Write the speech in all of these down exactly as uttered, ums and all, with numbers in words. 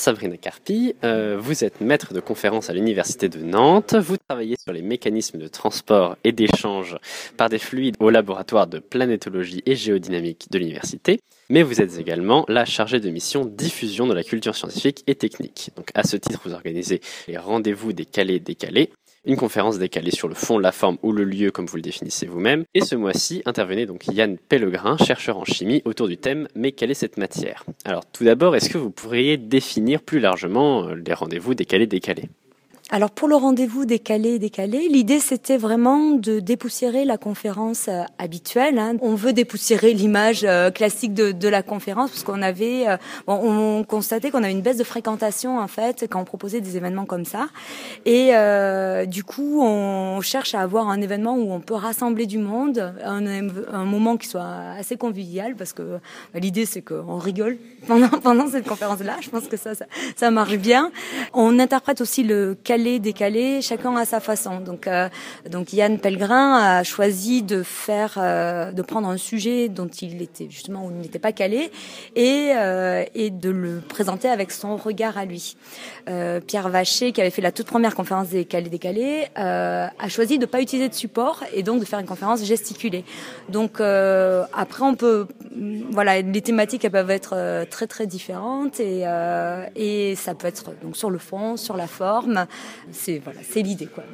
Sabrina Carpi, euh, vous êtes maître de conférence à l'Université de Nantes. Vous travaillez sur les mécanismes de transport et d'échange par des fluides au laboratoire de planétologie et géodynamique de l'université. Mais vous êtes également la chargée de mission diffusion de la culture scientifique et technique. Donc, à ce titre, vous organisez les rendez-vous des calés décalés. Une conférence décalée sur le fond, la forme ou le lieu, comme vous le définissez vous-même. Et ce mois-ci, intervenait donc Yann Pellegrin, chercheur en chimie, autour du thème « Mais quelle est cette matière ?» Alors, tout d'abord, est-ce que vous pourriez définir plus largement les rendez-vous décalés-décalés ? Alors pour le rendez-vous décalé, décalé, l'idée c'était vraiment de dépoussiérer la conférence euh, habituelle. Hein. On veut dépoussiérer l'image euh, classique de, de la conférence parce qu'on avait, euh, bon, on constatait qu'on avait une baisse de fréquentation en fait quand on proposait des événements comme ça. Et euh, du coup, on cherche à avoir un événement où on peut rassembler du monde, un, un moment qui soit assez convivial parce que bah, l'idée c'est qu'on rigole pendant pendant cette conférence-là. Je pense que ça, ça, ça marche bien. On interprète aussi le calé décalé, chacun à sa façon. Donc, euh, donc Yann Pellegrin a choisi de faire, euh, de prendre un sujet dont il était justement où il n'était pas calé et euh, et de le présenter avec son regard à lui. Euh, Pierre Vacher, qui avait fait la toute première conférence des calés décalés, euh, a choisi de pas utiliser de support et donc de faire une conférence gesticulée. Donc euh, après on peut, voilà, les thématiques elles peuvent être euh, très très différentes et euh, et ça peut être donc sur le fond, sur la forme. C'est voilà, c'est l'idée quoi.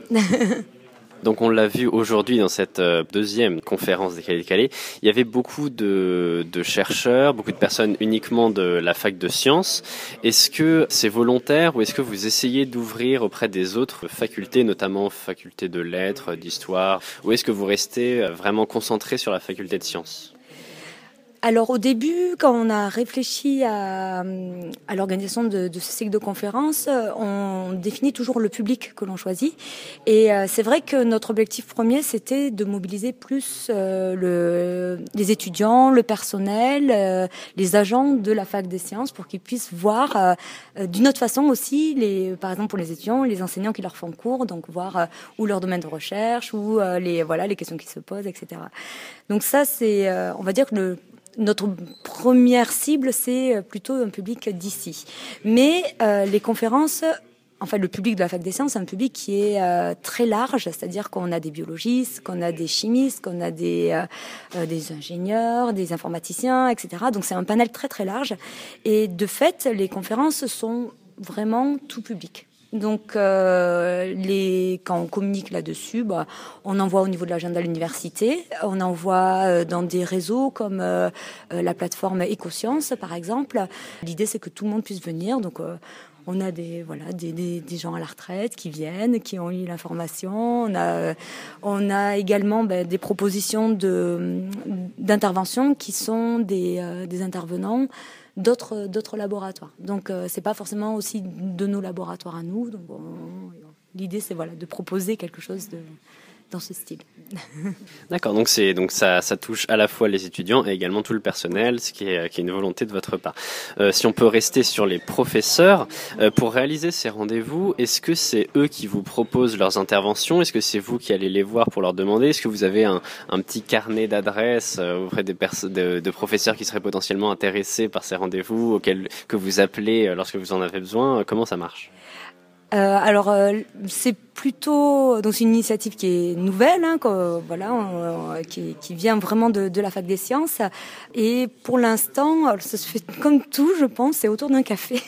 Donc on l'a vu aujourd'hui dans cette deuxième conférence décalé-décalé, il y avait beaucoup de, de chercheurs, beaucoup de personnes uniquement de la fac de sciences. Est-ce que c'est volontaire ou est-ce que vous essayez d'ouvrir auprès des autres facultés, notamment faculté de lettres, d'histoire, ou est-ce que vous restez vraiment concentré sur la faculté de sciences ? Alors au début, quand on a réfléchi à, à l'organisation de, de ce cycle de conférences, on définit toujours le public que l'on choisit. Et euh, c'est vrai que notre objectif premier, c'était de mobiliser plus euh, le, les étudiants, le personnel, euh, les agents de la fac des sciences pour qu'ils puissent voir euh, d'une autre façon aussi, les, par exemple pour les étudiants, les enseignants qui leur font cours, donc voir euh, où leur domaine de recherche, ou euh, les, voilà, les questions qui se posent, et cetera. Donc ça, c'est, euh, on va dire que le notre première cible, c'est plutôt un public d'ici. Mais euh, les conférences, enfin le public de la fac des sciences, c'est un public qui est euh, très large, c'est-à-dire qu'on a des biologistes, qu'on a des chimistes, qu'on a des, euh, des ingénieurs, des informaticiens, et cetera. Donc c'est un panel très très large. Et de fait, les conférences sont vraiment tout public. Donc, euh, les, quand on communique là-dessus, bah, on envoie au niveau de l'agenda de l'université, on envoie euh, dans des réseaux comme euh, euh, la plateforme Écosciences, par exemple. L'idée, c'est que tout le monde puisse venir. Donc, euh, on a des, voilà, des, des, des gens à la retraite qui viennent, qui ont eu l'information. On a, on a également ben, des propositions de, d'intervention qui sont des, euh, des intervenants d'autres d'autres laboratoires. Donc euh, c'est pas forcément aussi de nos laboratoires à nous. Donc on, l'idée c'est voilà de proposer quelque chose de dans ce style. D'accord, donc c'est donc ça ça touche à la fois les étudiants et également tout le personnel, ce qui est qui est une volonté de votre part. Euh, si on peut rester sur les professeurs, euh, pour réaliser ces rendez-vous, est-ce que c'est eux qui vous proposent leurs interventions ? Est-ce que c'est vous qui allez les voir pour leur demander ? Est-ce que vous avez un un petit carnet d'adresses euh, auprès des pers- de, de professeurs qui seraient potentiellement intéressés par ces rendez-vous auxquels que vous appelez lorsque vous en avez besoin ? Comment ça marche ? Euh, alors euh, c'est plutôt donc c'est une initiative qui est nouvelle, hein, que, voilà, on, qui, qui vient vraiment de, de la fac des sciences. Et pour l'instant, alors, ça se fait comme tout, je pense, c'est autour d'un café.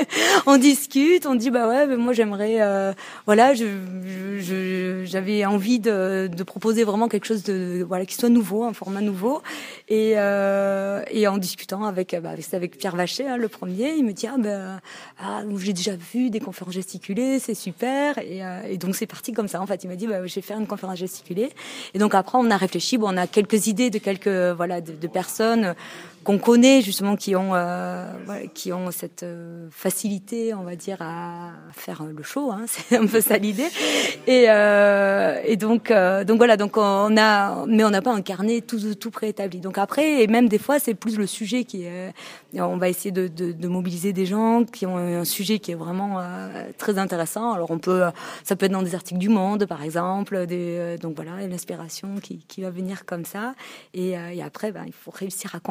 On discute, on dit bah ouais, mais moi j'aimerais, euh, voilà, je, je, je, j'avais envie de, de proposer vraiment quelque chose de voilà qui soit nouveau, un format nouveau. Et, euh, et en discutant avec, bah, c'était avec Pierre Vacher, hein, le premier, il me dit ah ben ah, j'ai déjà vu des conférences gesticulées, c'est super. Et, euh, et donc c'est parti comme ça. En fait, il m'a dit bah, je vais faire une conférence gesticulée. Et donc après on a réfléchi, bon, on a quelques idées de quelques voilà de, de personnes qu'on connaît justement qui ont euh, voilà, qui ont cette euh, facilité, on va dire, à faire le show, hein, c'est un peu ça l'idée. Et, euh, et donc euh, donc voilà, donc on a, mais on n'a pas un carnet tout tout préétabli. Donc après, et même des fois, c'est plus le sujet qui est, on va essayer de, de, de mobiliser des gens qui ont un sujet qui est vraiment euh, très intéressant. Alors on peut, ça peut être dans des articles du Monde, par exemple, des, euh, donc voilà, l'inspiration qui qui va venir comme ça. Et, euh, et après, ben il faut réussir à convaincre les personnes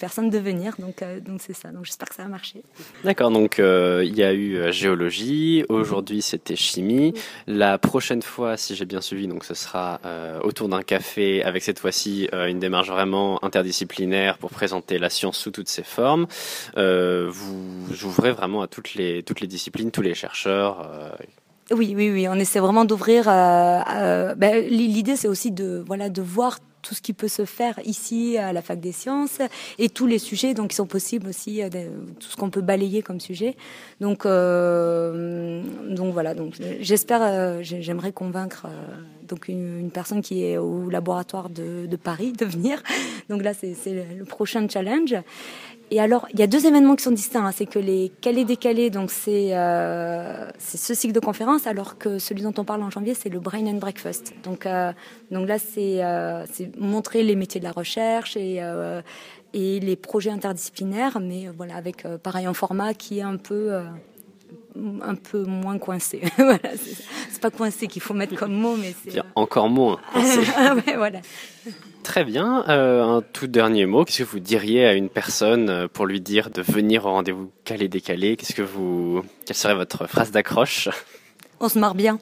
personnes de venir. Donc, euh, donc c'est ça. Donc j'espère que ça va marcher. D'accord, donc euh, il y a eu euh, géologie, aujourd'hui c'était chimie. La prochaine fois, si j'ai bien suivi, donc ce sera euh, autour d'un café avec cette fois-ci euh, une démarche vraiment interdisciplinaire pour présenter la science sous toutes ses formes. Euh, vous ouvrez vraiment à toutes les, toutes les disciplines, tous les chercheurs. Euh, Oui, oui, oui. On essaie vraiment d'ouvrir. Euh, euh, ben, l'idée, c'est aussi de, voilà, de voir tout ce qui peut se faire ici à la Fac des Sciences et tous les sujets donc qui sont possibles aussi, euh, de, tout ce qu'on peut balayer comme sujet. Donc, euh, donc voilà. Donc, j'espère, euh, j'aimerais convaincre euh, donc une, une personne qui est au laboratoire de, de Paris de venir. Donc là, c'est, c'est le prochain challenge. Et alors, il y a deux événements qui sont distincts. Hein. C'est que les Calais décalés, donc c'est euh, c'est ce cycle de conférences, alors que celui dont on parle en janvier, c'est le Brain and Breakfast. Donc, euh, donc là, c'est euh, c'est montrer les métiers de la recherche et euh, et les projets interdisciplinaires, mais euh, voilà, avec euh, pareil un format qui est un peu euh, un peu moins coincé. Voilà, c'est, c'est pas coincé qu'il faut mettre comme mot, mais c'est euh... encore moins coincé. Ah ouais, voilà. Très bien. Euh, un tout dernier mot. Qu'est-ce que vous diriez à une personne pour lui dire de venir au rendez-vous Calais décalé? Qu'est-ce que vous, quelle serait votre phrase d'accroche? On se marre bien.